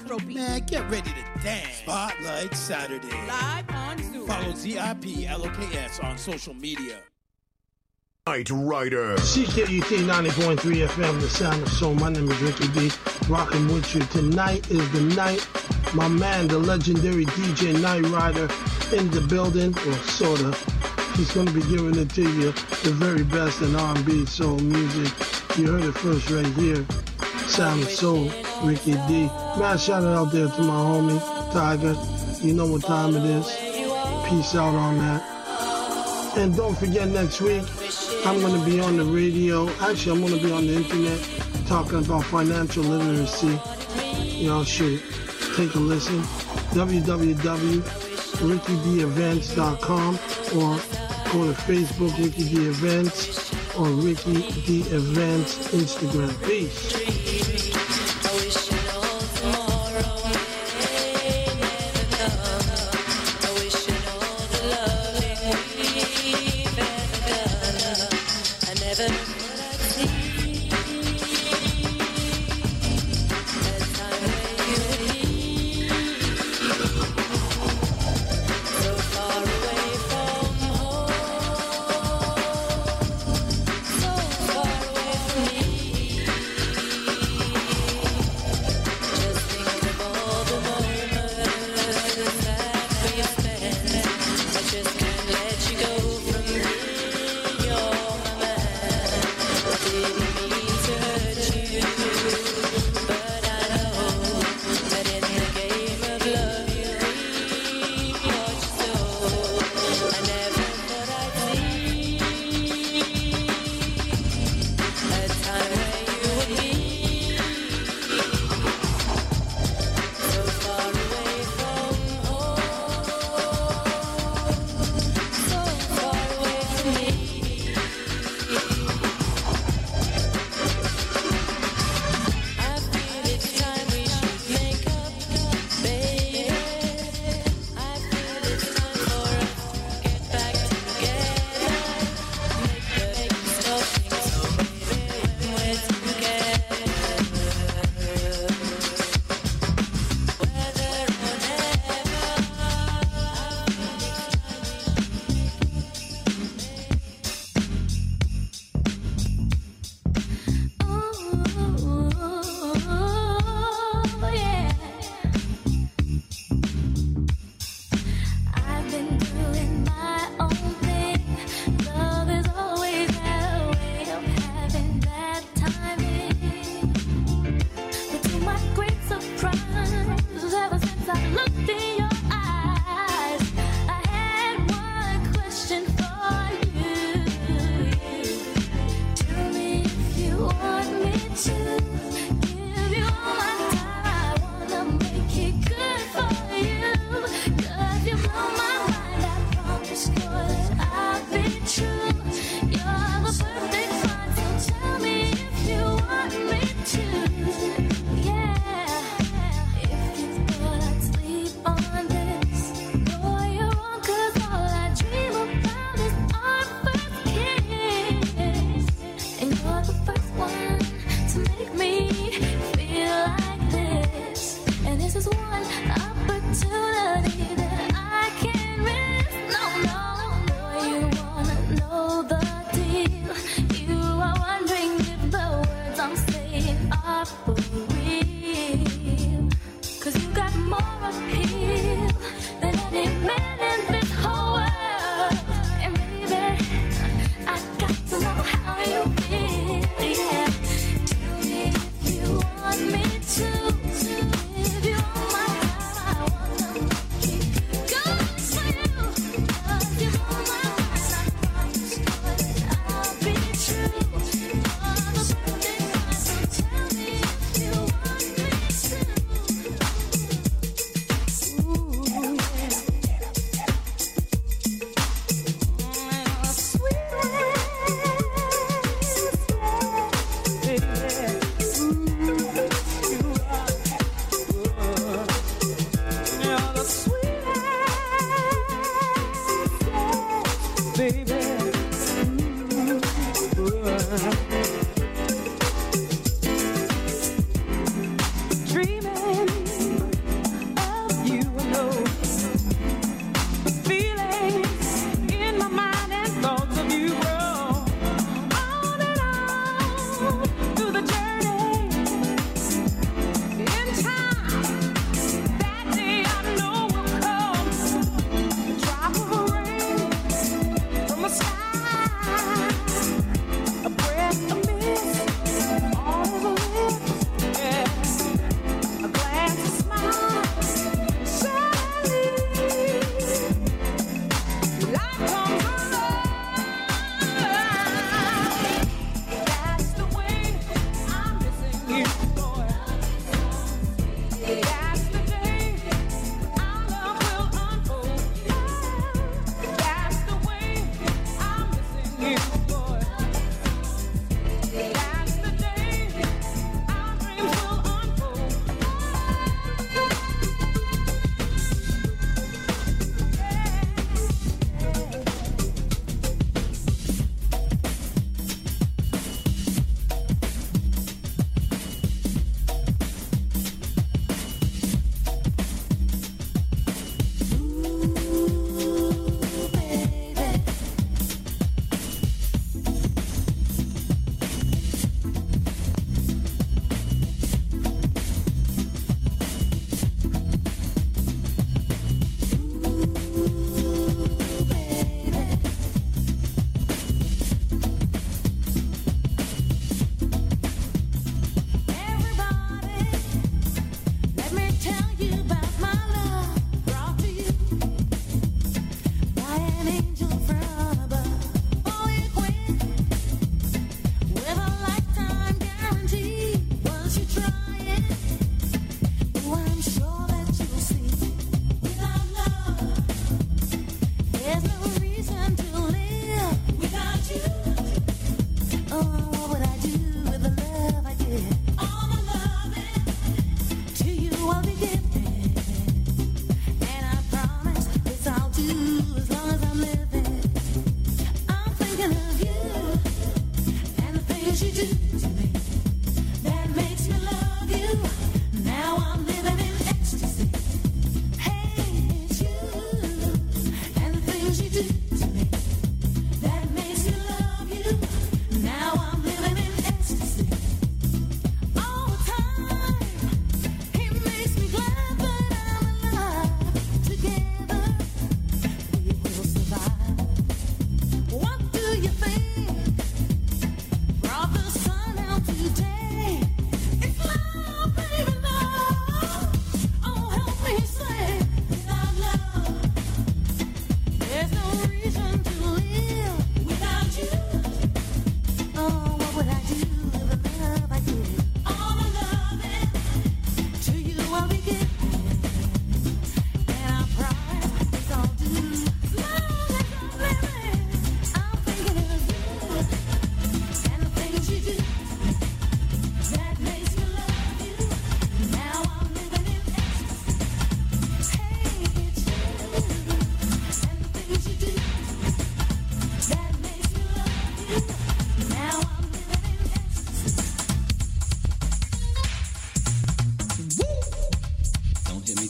Afrobeat. Man, get ready to dance. Spotlight Saturday. Live on Zoom. Follow ZIP LOKS on social media. Night Rider. CKUT 90.3 FM, the sound of soul. My name is Ricky D. Rocking with you. Tonight is the night. My man, the legendary DJ Night Rider, in the building, or sort of. He's going to be giving it to you, the very best in R&B soul music. You heard it first right here. Sound of soul, Ricky D. Man, shout it out there to my homie, Tiger. You know what time it is. Peace out on that. And don't forget, next week, I'm going to be on the radio. Actually, I'm going to be on the internet talking about financial literacy. Y'all should take a listen. www.rickydevents.com or go to Facebook, Ricky D Events, or Ricky D Events Instagram. Peace.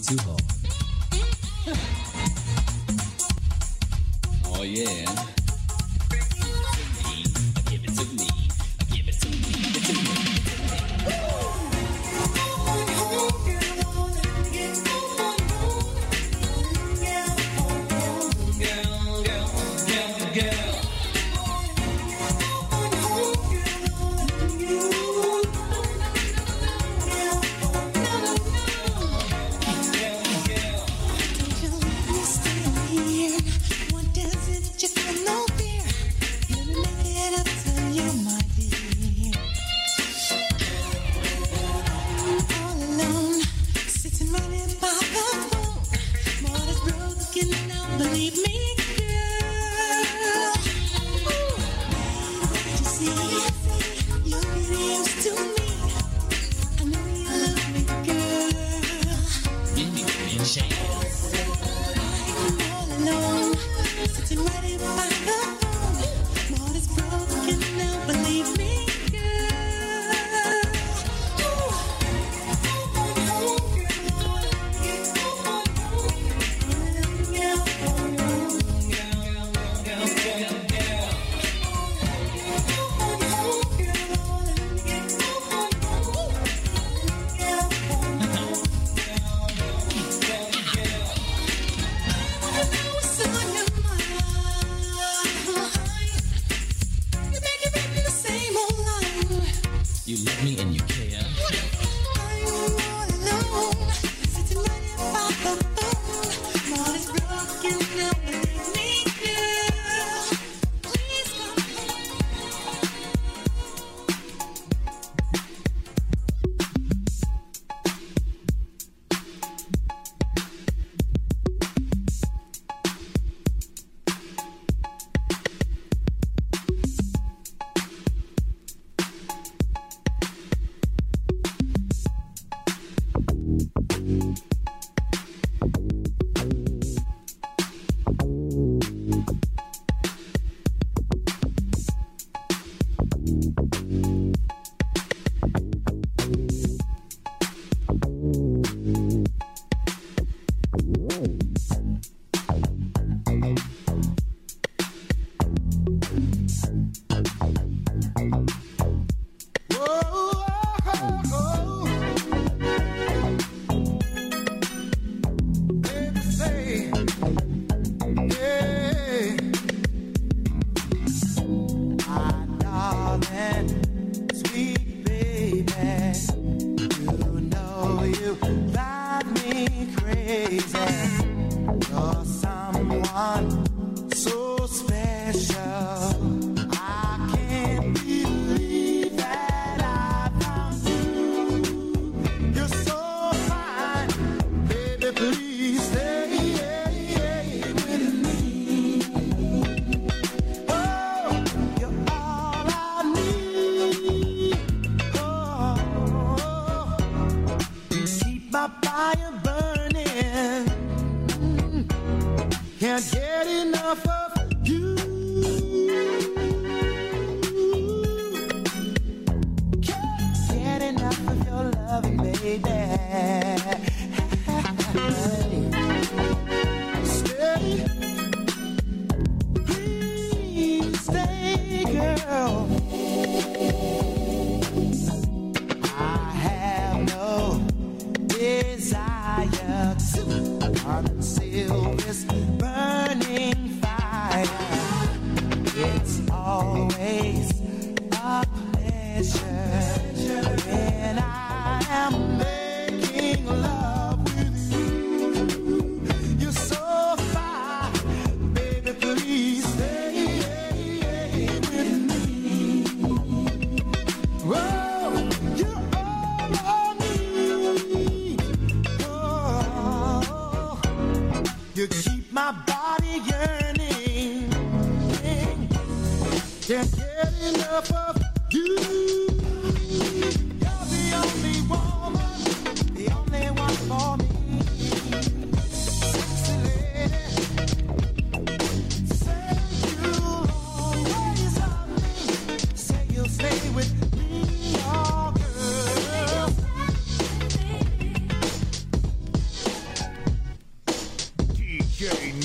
Suho. Oh yeah. Give it to me. Give it to me. Give it to me.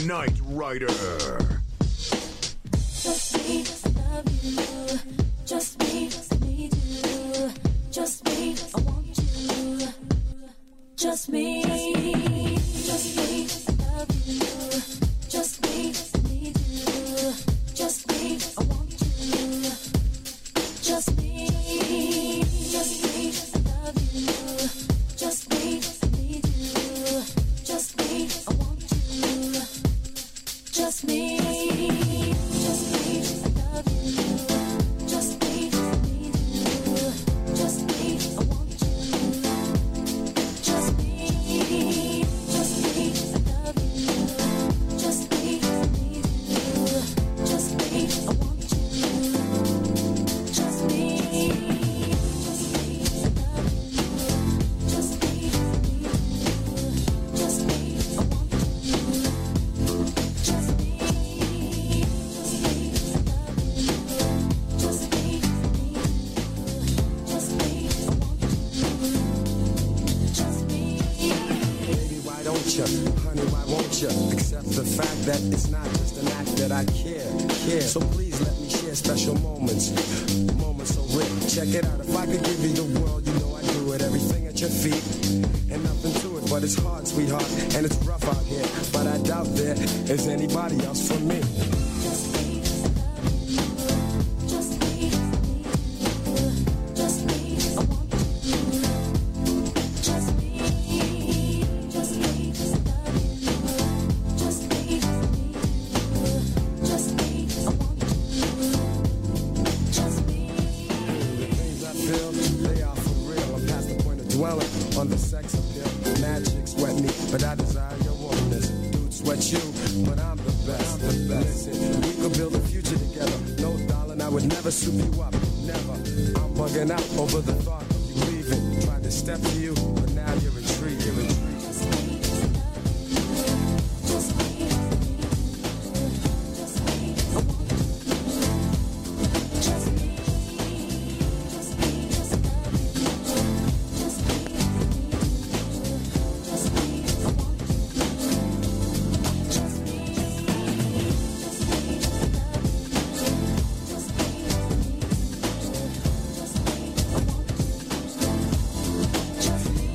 Night Rider. Just me, just love you. Just me, just need you. Just me, just I want you. Just me, just me, just love you. Just me, just need you. Just me, just I want you. Just me, just me, just love you. Just me, just need you. Just me, just I want you. Just me, just me, just love you. Just me, just need you. Just me, just I want you. Just me, just me, just love you. Just me, just need you. Just me, just I want you. Just me, just me, just love you. Just me, just need you. Just me, just I want you. Just me, just me, just love you. Just me, just need you. Just me, just I want you. Just me. Baby, why don't you? Honey, why won't you? Accept the fact that it's not just an act that I care. So please let me share special moments. Moments so rare. Check it out. If I could give you the world, you know I'd do it. Everything at your feet. And nothing to it, but it's hard, sweetheart. And it's rough out here. But I doubt there is anybody else for me. Just me, just love you. Just me, just need you. Just me, just I want you. Just me, just love you. Just me, just need you. Just me, just I want you. Just me. The things I feel, they are for real. I'm past the point of dwelling on the sex appeal. Magic sweat me, but I desire your warmness. Dude, sweat you, but I'm the best. Listen, we could build a future together. No, darling, I would never soup you up. Never. I'm bugging out over the thought of you leaving. Tried to step to you, but now you're intrigued. Just me, just love you. Just me, just need you. Just me, just I want you. Just me, just love you. Just me, just need you. Just me, just I want you. Just me, just love you. Just me, just need you. Just me, just I want you. Just me.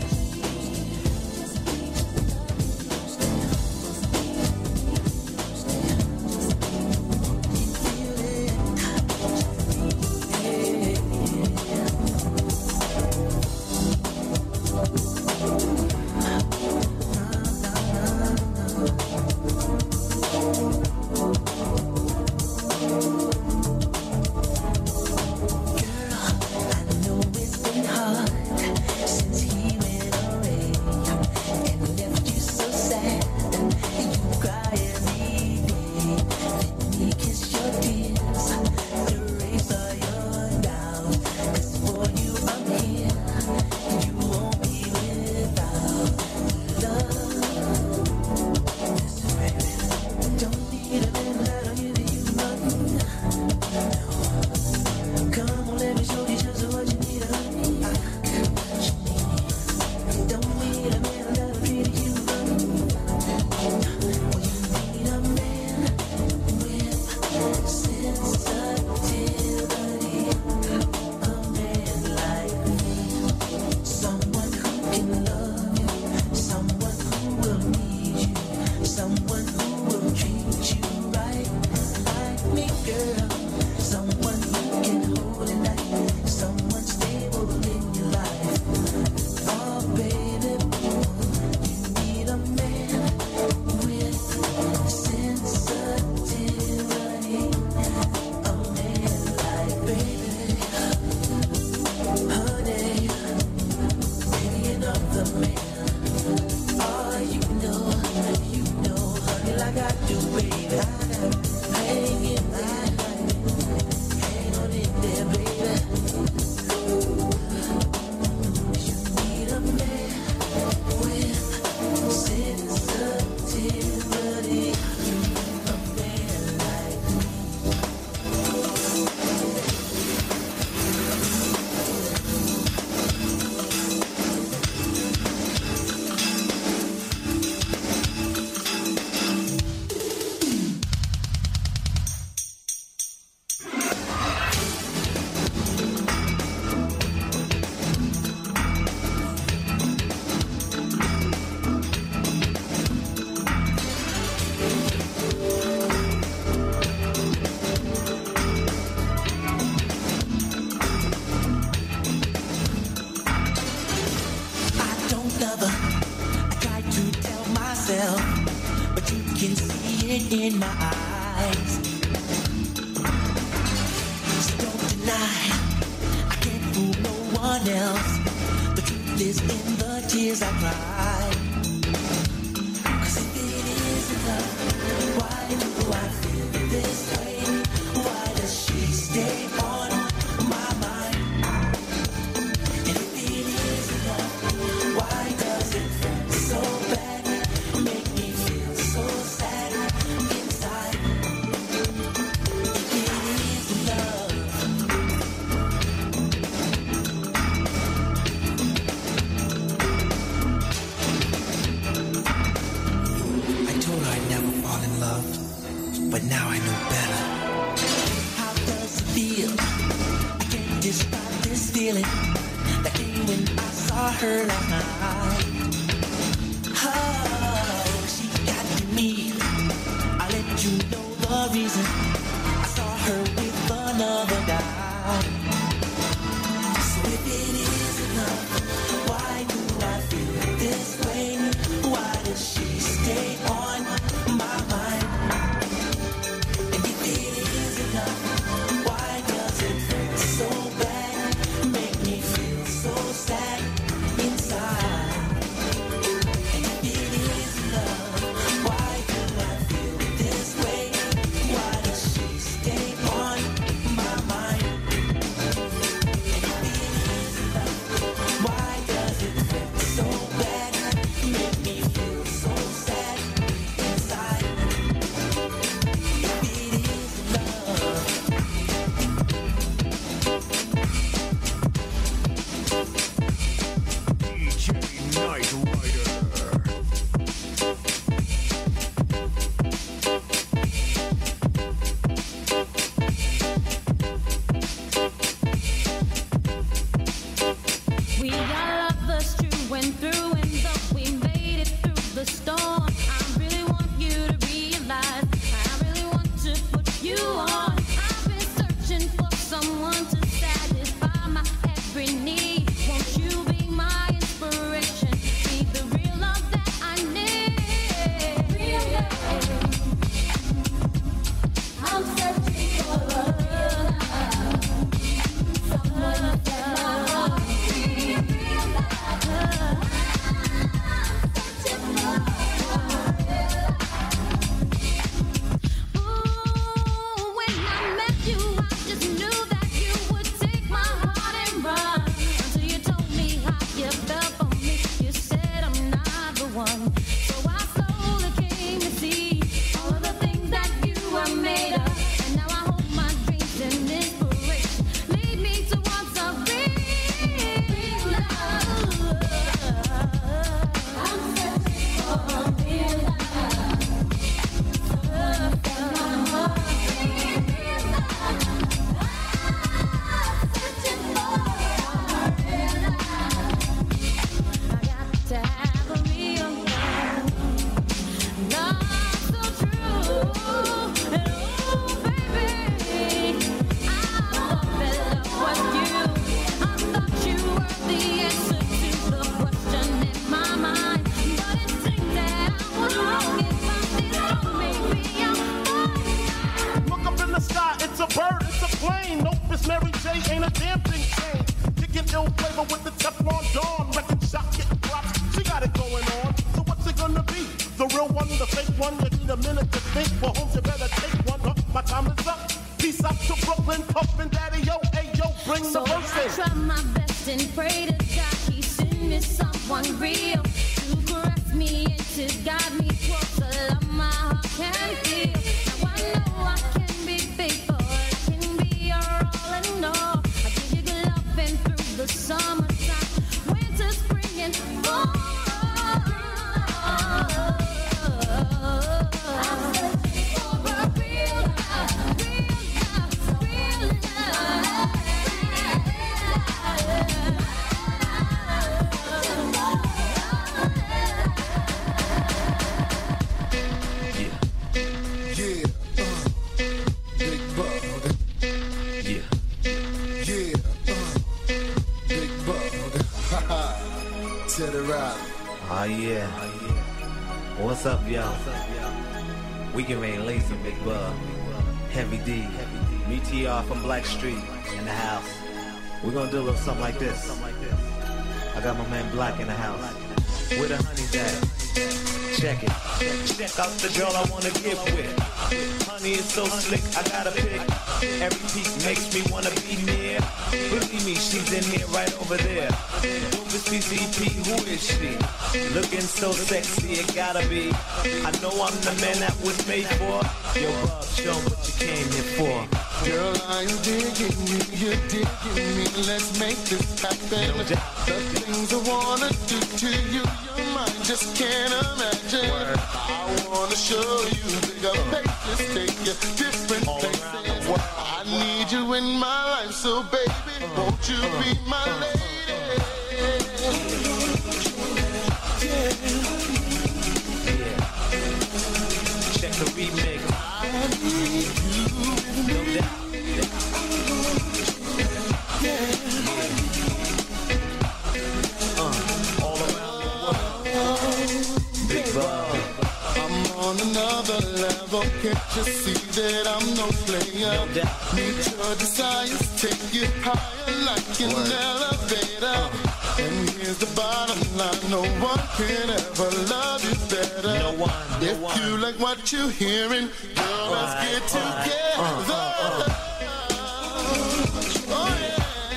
lover. I try to tell myself, but you can see it in my eyes. So don't deny, I can't fool no one else. The truth is in the tears I cry. 'Cause if it isn't love, why do I feel this way? Why does she stay on my mind? And if it isn't love, why does it feel so bad? Make me feel so sad inside. If it isn't love. I told her I'd never fall in love, but now I know better. How does it feel? I can't describe this feeling that came when I saw her last night. Oh, she got to me. I'll let you know the reason. I saw her with another guy. So if it isn't love, why do I feel this way? Why does she stay on my mind? And if it isn't love, why does it hurt so bad? Make me feel so sad inside. And if it isn't love, why do I feel this way? Why does she stay on my mind? And if it isn't love, why does it hurt so bad? Make me feel so sad inside. If it isn't love. DJ Night Rider. We are lovers true and through, and though we made it through the storm, I really want you to realize, I really want to put you on. I've been searching for someone to satisfy my every need. Won't you be my inspiration? Be the real love that I need. Real love. I'm searching for a real love. Someone to set my heart free. Real love. Searching for a real love. Ooh, when I met you, I just knew that you would take my heart and run. Until you told me how you felt for me. You said I'm not the one. So I slowly came to see all of the things that you were made of. And now I hope my dreams and inspiration lead me towards a real love. I'm searching for a real love. Set my heart free. Real love. I'm searching for a real love. I got to have a real love. Love so true. And oh, baby, I thought that love was you. I thought you were the answer to the question in my mind. But it seems that I was wrong. If I did wrong, maybe I'm fine. Look up in the sky, it's a bird, it's a plane. Nope, it's Mary J, ain't a damn thing changed. Kicking ill flavor with the Teflon Dawn. Record shop, getting props, she got it going on. So what's it gonna be? The real one, the fake one? You need a minute to think. For homes, you better take one. My time is up. Peace out to Brooklyn, Puff and Daddy, yo, hey, yo, bring So the I verse in. try my best and pray to God He send me someone real to caress me and to guide me towards the love my heart can feel. Now I know I can be faithful, I can be your all and all. I give you good loving through the summertime, winter, spring, and fall. I'm searching for a real love, real love, real love. set it right. Oh yeah. What's up, y'all? We can rain lazy, Big Bub, Heavy D, BTR from Black Street in the house. We're gonna do a little something like this. I got my man Black in the house. Where the honey's at? Check it. Check out the girl I wanna get with. Honey is so slick, I gotta pick. Every peak makes me wanna be near. Believe me, she's in here right over there. Dopest PCP, who is she? Looking so sexy, it gotta be. I know I'm the man that was made for. Yo, Bub, show 'em what you came here for. Girl, I'm digging you, you're digging me. Let's make this happen. The things I wanna do to you, your mind just can't imagine. I wanna show you bigger places, take you different places. I need you in my life, so baby, won't you be my lady? Check the remix. I need you. No doubt. All around the world. Big Bub. I'm on another level. Can't you see that I'm no player? Need your desires, take you higher like an elevator. And here's the bottom line: no one can ever love you better. No one. If you like what you're hearing, girl, let's get together. Oh yeah.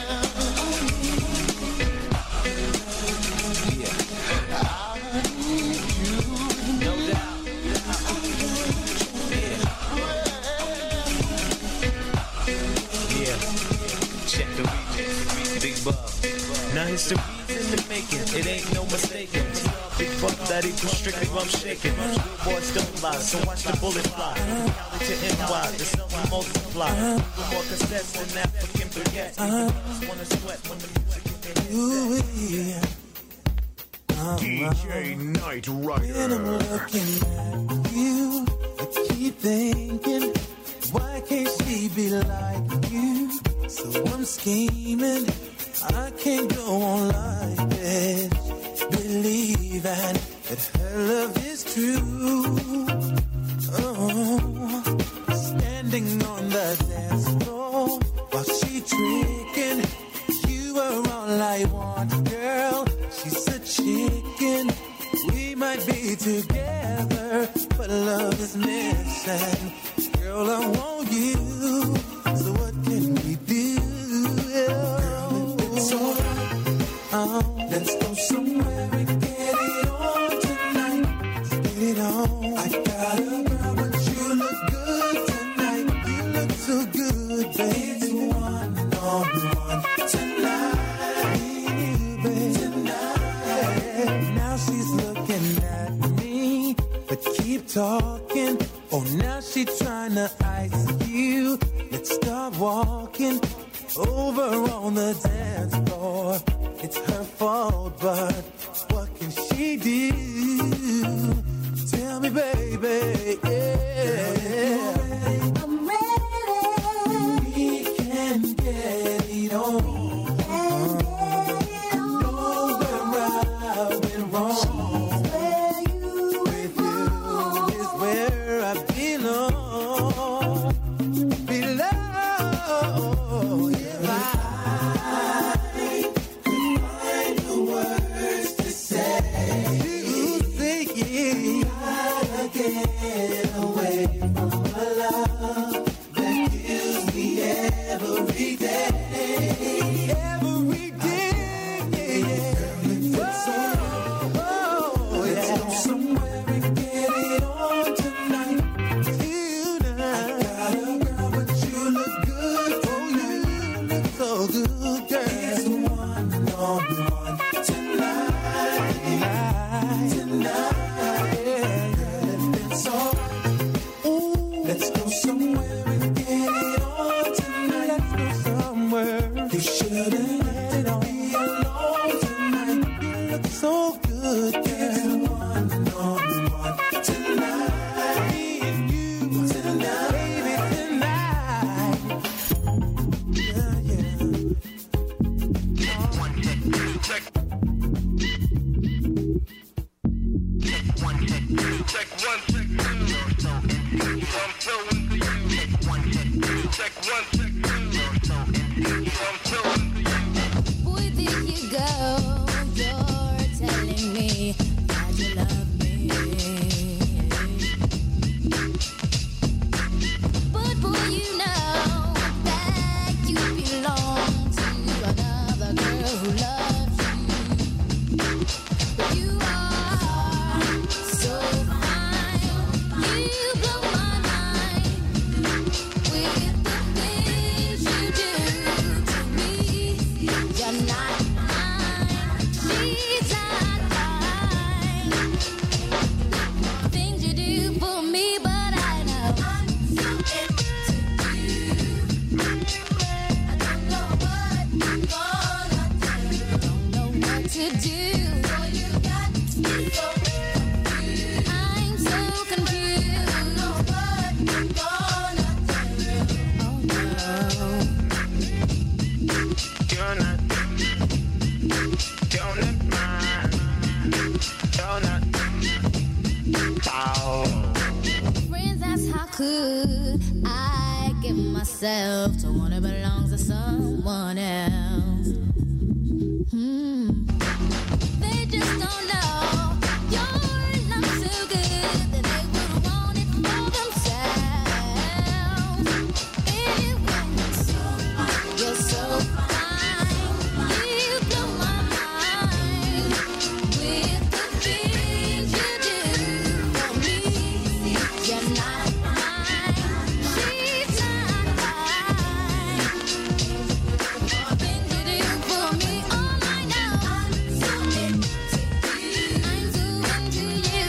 Now it's the reason to make it. It ain't no mistaking. Big fuck that equals strictly rum shaking. Good boys don't lie, so watch the bullet fly. Cali to NY, the cells will multiply. With more cassettes than African baguette. Just wanna sweat when the music is DJ Night Rider. When I'm looking at you, I keep thinking, why can't she be like you? So I'm scheming, I can't go on like this, believing that her love is true. Oh, standing on the dance floor while she tricking, you are all I want, girl. She's a chicken, we might be together, but love is missing. Girl, I want you, so what can we do? It's alright. Let's go somewhere and get it on tonight. Let's get it on. I got a girl, but you look good tonight. You look so good, baby. It's one-on-one tonight. You, baby. Tonight. Now she's looking at me, but keep talking. Oh, now she trying to ice you. Let's start walking over on the dance floor. It's her fault, but what can she do? Tell me, baby, yeah. I'm ready. We can get it on. Know where I've been wrong. With you is where I belong. Below, yeah. Get away from a love that kills me every day. Every day, yeah. Let's go somewhere and get it on tonight. Tonight. I got a girl, but you look good. Oh, you look so good, girl. It's one-on-one tonight. Tonight. Let's go somewhere and get it on tonight. Let's go somewhere. You shouldn't let it be alone tonight. You look so good, girl. One-on-one tonight. Me and you tonight, baby, tonight. Yeah, yeah. me that you love me. But boy, you know that you belong to another girl who loves you. But you are so fine, you blow my mind with the things you do to me. You're not mine, she's not mine. Things you do for me, but I know I'm so into you. I don't know what I'm gonna do. Don't know what to do. So you got me so confused. I'm so confused. I don't know what I'm gonna do. Oh no. You're not mine. You're not. Oh. Friends ask how could I give myself to one who belongs to someone else. They just don't know your love so good that they would want it for themselves. Anyway, you're so fine, you blow my mind with the things you do for me. You're not mine, she's not mine. Things you do for me, all I know. I'm so into you. I'm so into you.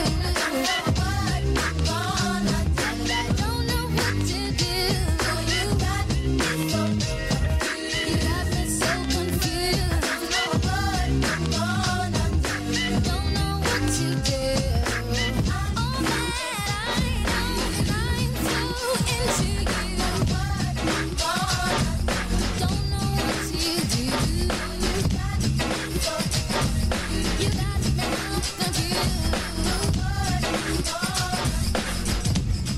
I don't know what I'm gonna do. I don't know what to do. You got me so confused. You got me so confused. I don't know what I'm gonna do. Don't know what to do. All that I know is I'm so into you. What I'm gonna do. Don't know what to do. You got me so confused. You got me so confused. What I'm gonna do.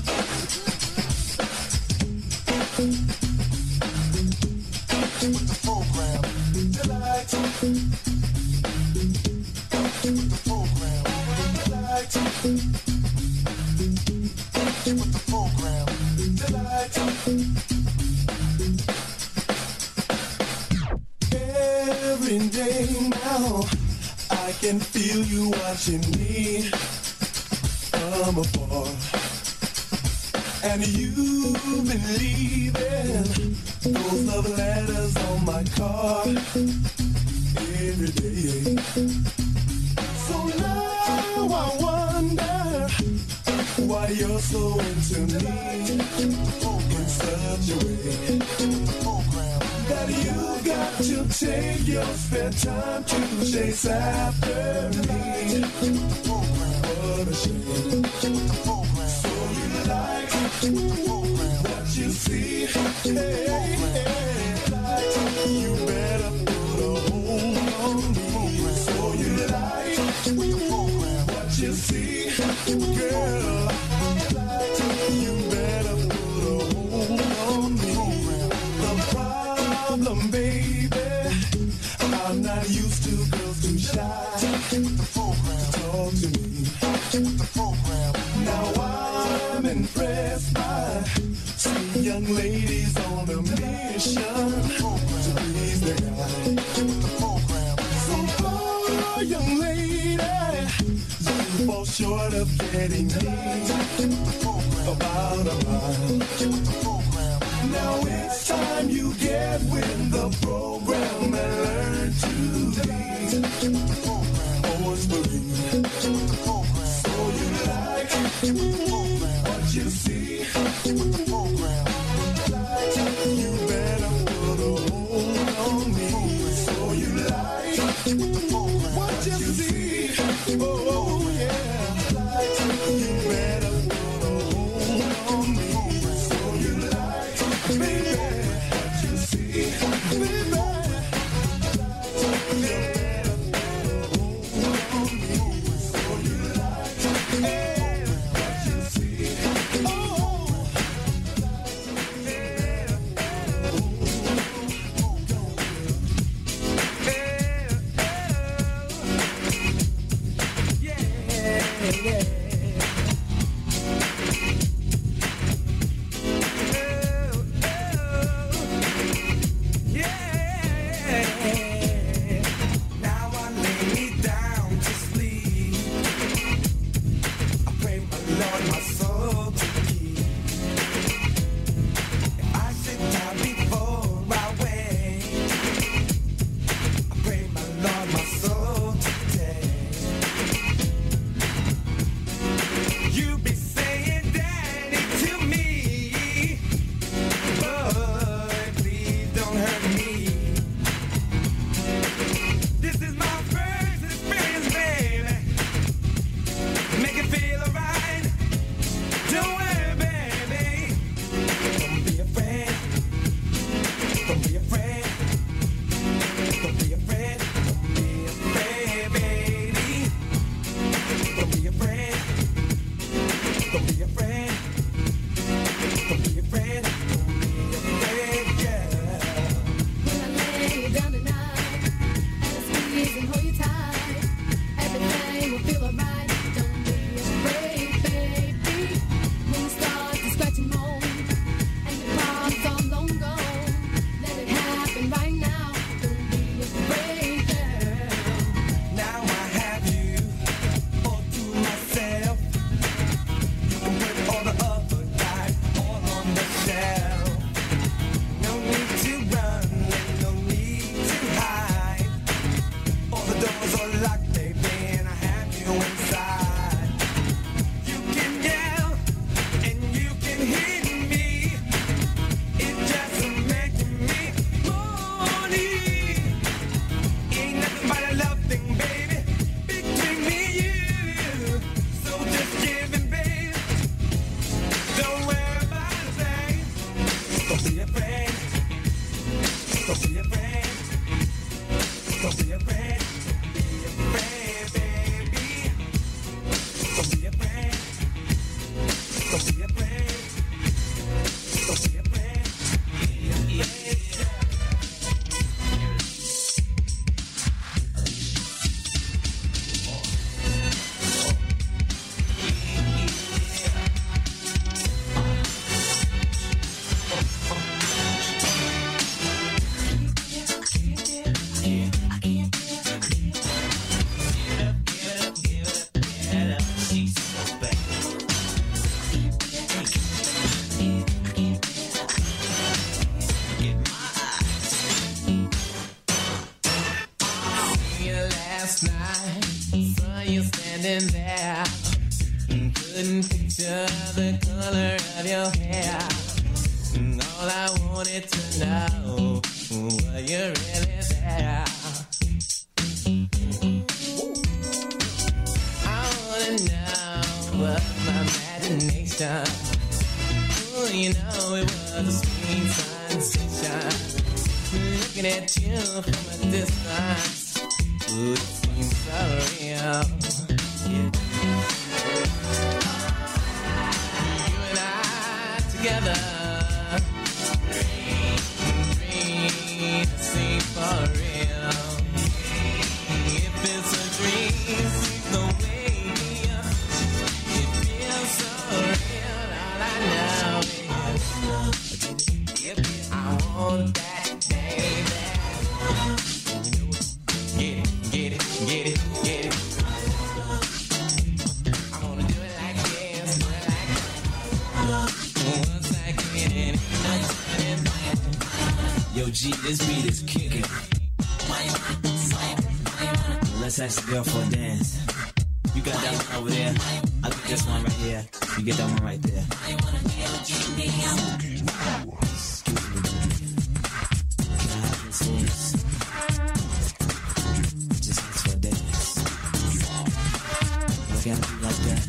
Every day now, I can feel you watching me from afar. And you've been leaving those love letters on my car every day. So now I wonder why you're so into me in such a way that you got to take your spare time to chase after me. What a shame. So you like what you see. Hey, you better put a hold on me. So you like what you see, girl. You better put a hold on me. The problem, baby, I'm not used to girls too shy to talk to me. Now I'm impressed by some young ladies on a mission to please their guy. So poor young lady, you fall short of getting me about a mile. Now it's time you get with the program and learn to be always believe. So you like what you see. You better put a hold on me. So you like what you see. Oh yeah. You better put a hold on me. So you like, baby, what you see, baby. You better put a hold on me. So you like, hey, what you see. G, this beat is kicking. Let's ask the girl for a dance. You got that one over there. I got this one right here. You get that one right there. Excuse me, can I have this voice? Just ask for a dance. Look at me like that.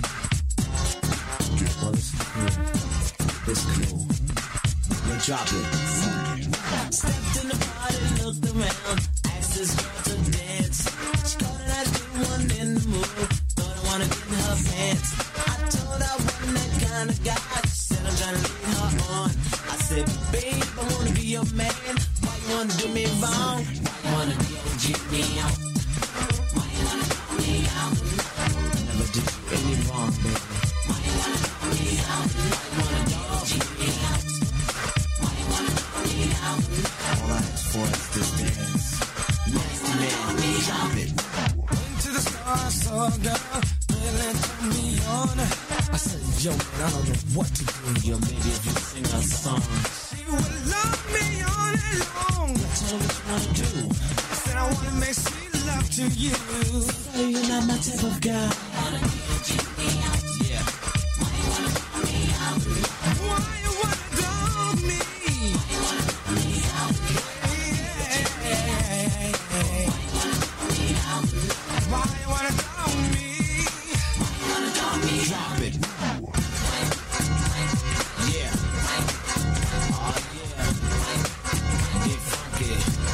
Well, it's cool. It's cool. We'll drop it. Stepped in the party, looked around, asked this girl to dance. She called it, I did one in the mood. Thought I wanna get in her pants. I told her I wasn't that kind of guy. She said I'm trying to lead her on. I said, babe, I wanna be your man. Why you wanna do me wrong? Why you wanna be OG me out? Why you wanna call me out? I never did. saw a girl really turn me on. I said, yo, man, I don't know what to do. Yo, baby, if you sing a song, She would love me all day long. tell me what you wanna do. I said, I wanna make sweet love to you. So you're not my type of guy. Yeah. Why you wanna dog me? Why you wanna dog me? Drop it. Yeah. Oh, yeah. Get funky.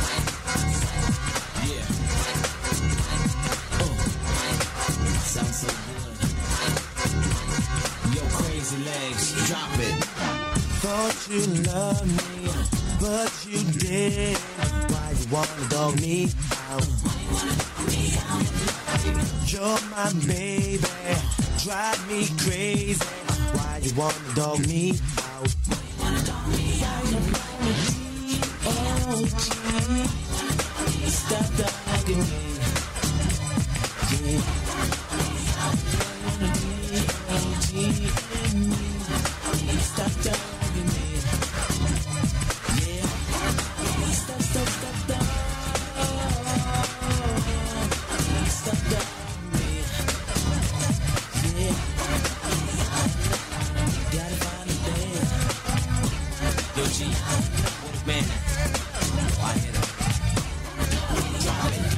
Yeah. Sounds so good. Yo, crazy legs. Drop it. Thought you loved me, but you did. Why you wanna dog me out? You're my baby, drive me crazy. Why you wanna dog me out? Stop dogging me. Stop dogging me. Yeah. Stop dogging. Stop dogging me. Yeah. Gotta find a band. Yo, G, what a man. I hit him. Drop it.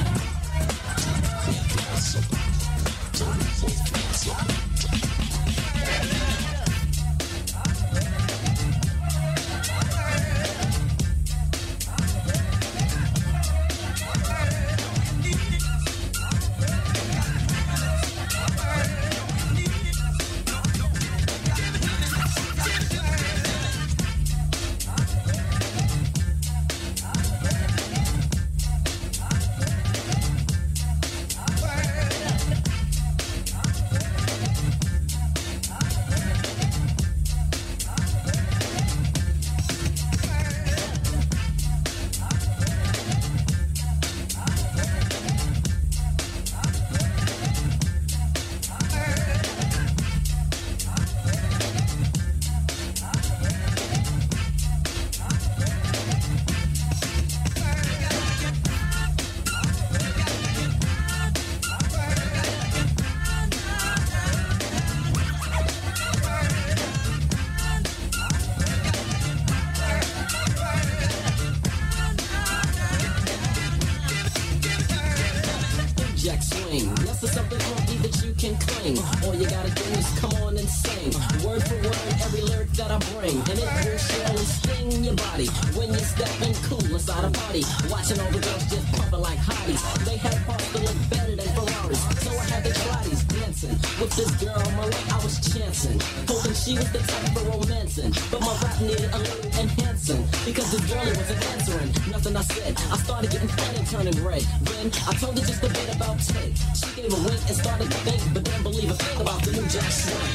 Jack swing. Less of something funky that you can cling. All you gotta do is come on and sing. Word for word, every lyric that I bring. And it will surely sting your body. When you're stepping cool inside a party. Watching all the girls just pumping like hotties. They had parts that look better than Ferraris. So I had the Pilates dancing. With this girl on my way, I was chancing. Hoping she was the type for romancing. But my rap needed a little enhancing. Because this girlie wasn't answering nothing I said. I started getting fat and turning red. Then I told her just a bit about Ted. She gave a wink and started to think, but didn't believe a thing about the new Jack Swing.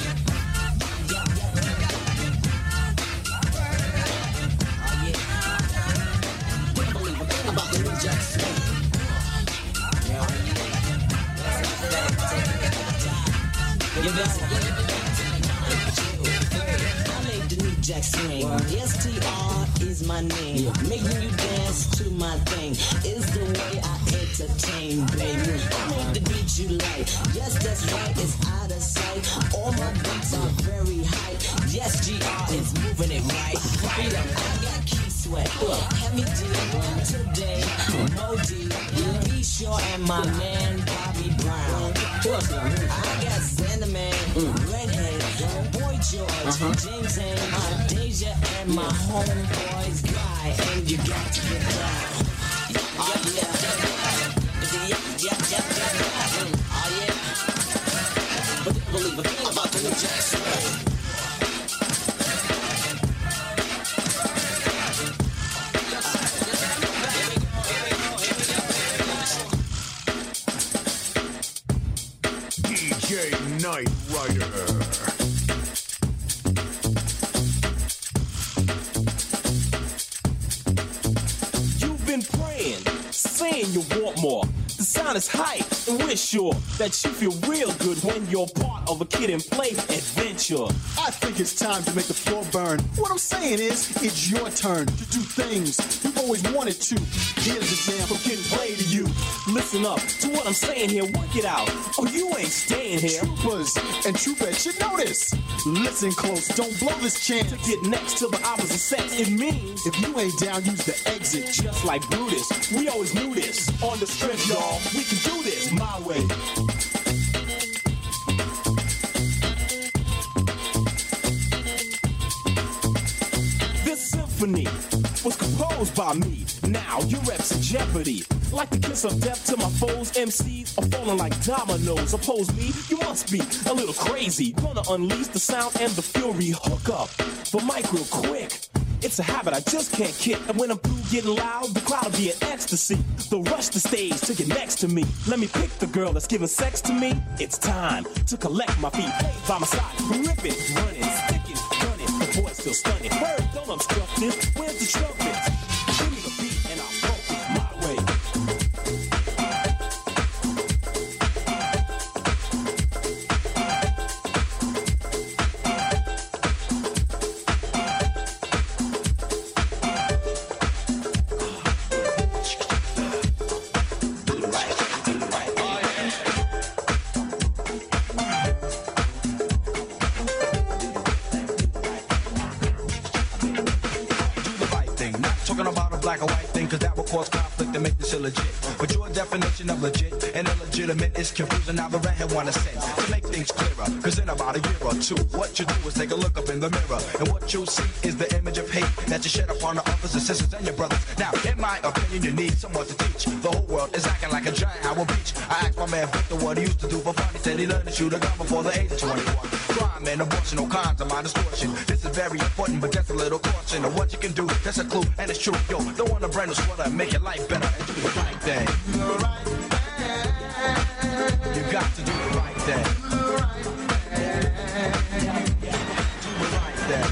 Didn't believe a thing about the new Jack Swing. I made the new Jack Swing. STR is my name. Making you dance to my thing is the way I entertain, baby. I make the beat you like. Yes, that's right, it's out of sight. All my beats are very high. Yes, GR is moving it right. Freedom, I got Key Sweat. Heavy D today. Modi, Be Sure, and my man Bobby Brown. I got Xanderman, Redhead, Boy George, James and Deja, and my homeboy's Guy. And you got to get down. Oh yeah. Oh yeah. But believe a thing about the new Jack Swing. DJ Night Rider. You've been praying, saying you want more. The sound is hype, and we're sure that you feel real good when you're part of a Kid and Play adventure. I think it's time to make the floor burn. What I'm saying is, it's your turn to do things you've always wanted to. Here's the jam from Kid and Play to you. Listen up to what I'm saying here, work it out, or you ain't staying here. Troopers and troopettes should know this. Listen close, don't blow this chance. To get next to the opposite sex, it means if you ain't down, use the exit. Just like Brutus, we always knew this. On the strip, y'all, we can do this my way. This symphony was composed by me. Now your reps in jeopardy. Like the kiss of death to my foes, MCs are falling like dominoes. Oppose me, you must be a little crazy. Gonna unleash the sound and the fury. Hook up the mic real quick. It's a habit I just can't kick. And when I'm through getting loud, the crowd will be in ecstasy. They'll rush the stage to get next to me. Let me pick the girl that's giving sex to me. It's time to collect my feet. By my side, ripping, running, sticking, gunning. The boy's still stunning. Word, don't obstruct this. Where's the trumpet? Give me the beat and I'll rock it my way. Definition of legit and illegitimate is confusing. Now the redhead wanna say to make things clearer, cause in about a year or two, what you do is take a look up in the mirror, and what you'll see is the image of hate that you shed upon the others and sisters and your brothers. Now, in my opinion, you need someone to teach. The whole world is acting like a giant Howard Beach. I asked my man Victor what he used to do for fun. He said he learned to shoot a gun before the age of 21. Crime and abortion, all kinds of my distortion. This is very important, but just a little caution of what you can do. That's a clue, and it's true. Yo, don't want a brand new sweater and make your life better and do the right thing. You got to do the right thing. Do the right thing.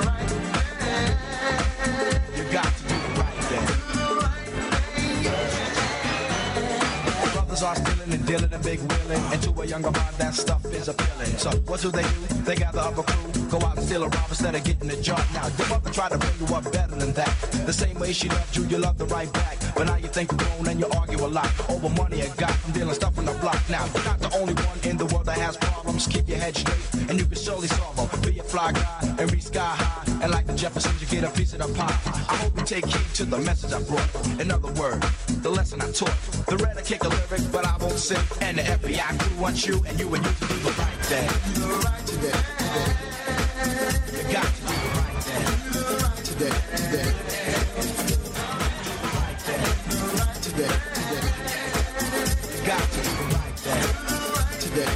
You got to do the right thing. Brothers are stealing and dealing and big wheeling, and to a younger mind that stuff is appealing. So what do? They gather up a crew, go out and steal a rob instead of getting a job. Now the mother try to bring you up better than that. The same way she loved you, you love the right back. But now you think you're grown and you argue a lot over money you got from dealing stuff on the block. Now, you're not the only one in the world that has problems. Keep your head straight and you can surely solve them. Be a fly guy and reach sky high. And like the Jeffersons, you get a piece of the pie. I hope you take heed to the message I brought. In other words, the lesson I taught. The red I kick a lyric, but I won't sing. And the FBI crew wants you and you to do the right thing. Do the right today. You got to do the right thing. Do the right today. Got to do the right thing today.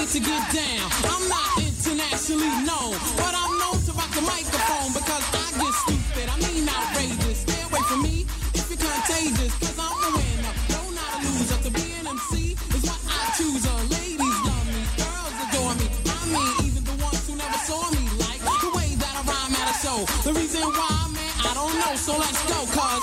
to get down. I'm not internationally known, but I'm known to rock the microphone because I get stupid. I mean outrageous. Stay away from me if you're contagious, cause I'm the winner. No, not a loser. To be an MC is what I choose. Ladies love me, girls adore me. I mean, even the ones who never saw me like the way that I rhyme at a show. The reason why, man, I don't know. So let's go, cause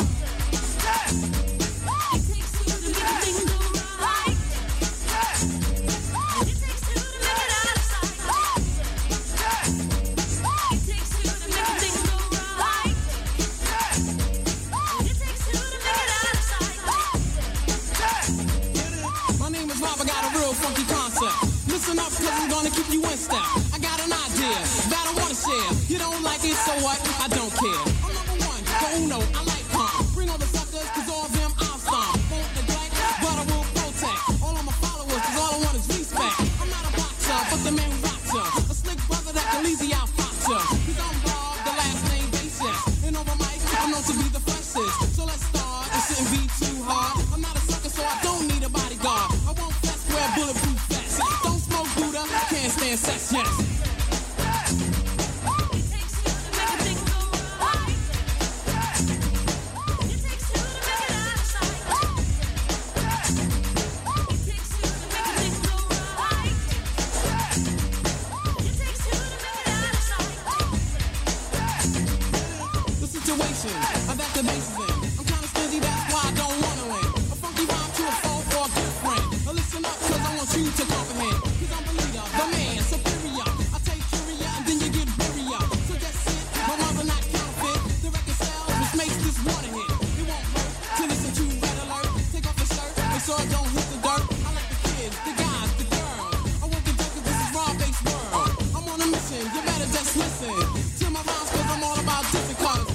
listen up, cause I'm gonna keep you in step. I got an idea that I wanna share. You don't like it, so what? I don't care. I'm number one, the uno, I like calm. Bring all the suckers, cause all of them I'll stomp. Won't neglect, but I will protect all of my followers, cause all I want is respect. I'm not a boxer, but the man who rocks ya. A slick brother that can easy out fox ya. Cause I'm Bob, the last name basis. And over mic, I'm known to be the freshest. So let's start, it shouldn't be too hard. I'm not a sucker, so I don't need a bodyguard. I won't fess, wear bulletproof vests. Don't smoke Buddha, can't stand sex, yes. That the bass is in. I'm kinda stingy, that's why I don't wanna win. A funky rhyme to a phone or a good friend. Now listen up, cause I want you to comprehend. Cause I'm the leader, the man, superior. I take curia and then you get burial. So just sit, my rhymes are not counterfeit. The record sells, which makes this water hit. It won't hurt to listen to Red Alert. Take off the shirt, make sure it don't hit the dirt. I like the kids, the guys, the girls. I want the dirt cause this is raw-based world. I'm on a mission, you better just listen to my rhymes cause I'm all about different colors.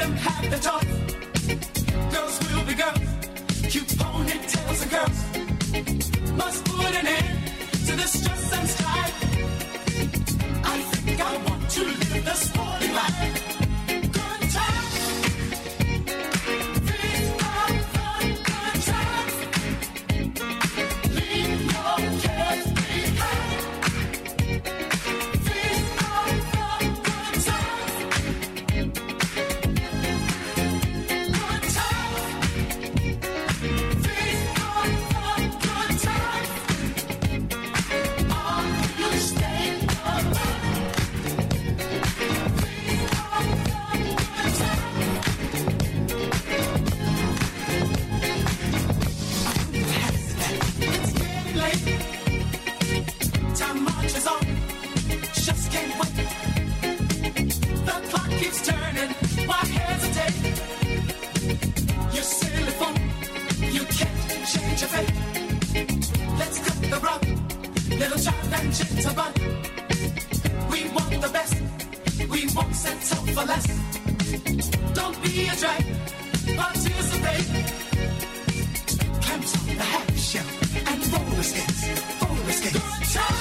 them have the choice. Girls will be girls, cute ponytails and girls. Must put an end to the stress and strife. I think I want to live the sporty life. Good times, these are fun. Good times, leave your cares behind. These are fun. Good times, good times. These are fun. Good times. Are you staying alive? Time marches on, just can't wait. The clock keeps turning, why hesitate? You silly fool, you can't change your fate. Let's cut the rug, little child and gentleman. We want the best, we won't settle for less. Don't be a drag, participate. Clamps on the happy shell and roller skates, roller skates. Good time.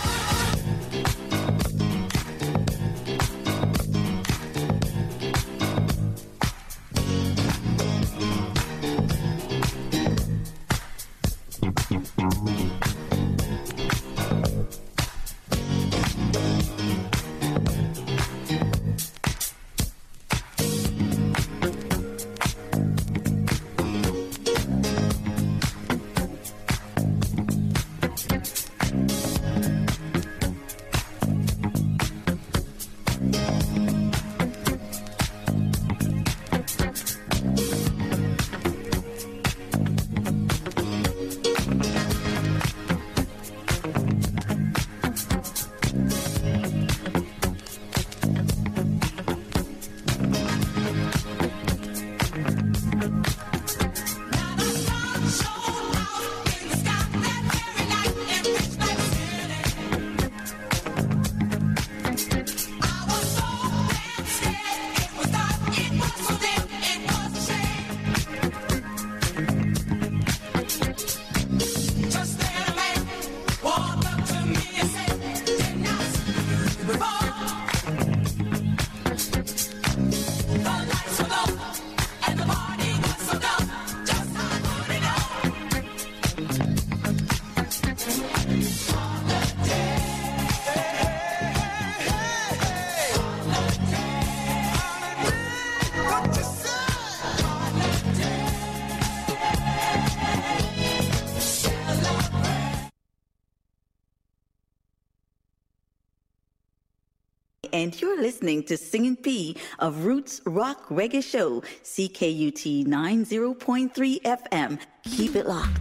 And you're listening to Singin' P of Roots Rock Reggae Show, CKUT 90.3 FM. Keep it locked.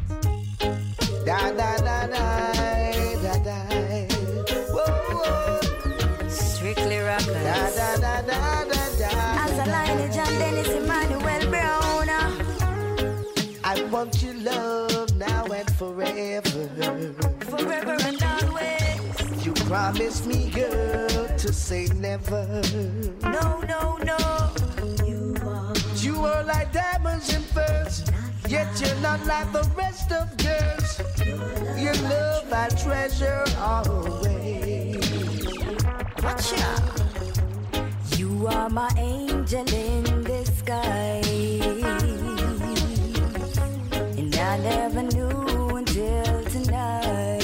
Da da da da da da. Whoa, whoa. Strictly rockers. Da da da da da da. As a lineage and Dennis Emmanuel Brown. I want your love now and forever. Forever and always. You promised me, girl, to say never. No, no, no. You are like diamonds and pearls, yet you're not like the rest of girls. Your love I treasure always. Watch out. You are my angel in disguise, and I never knew until tonight.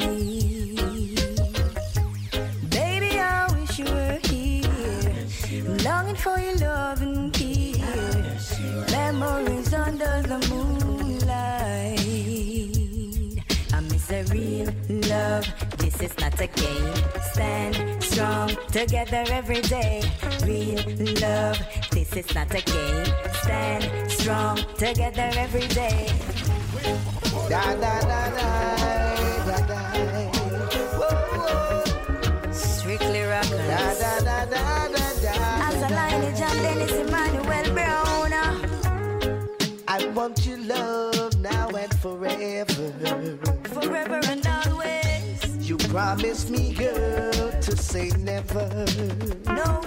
Baby, I wish you were here, longing for your love and care. Memories under the moonlight. I miss a real love. This is not a game. Stand strong together every day. Real love. This is not a game. Stand strong together every day. Da da da da da da. Whoa, whoa. Strictly rockers. Da da da da da da. As a lineage and Dennis Emmanuel Brown. I want your love now and forever. Forever and always. You promised me, girl, to say never. No.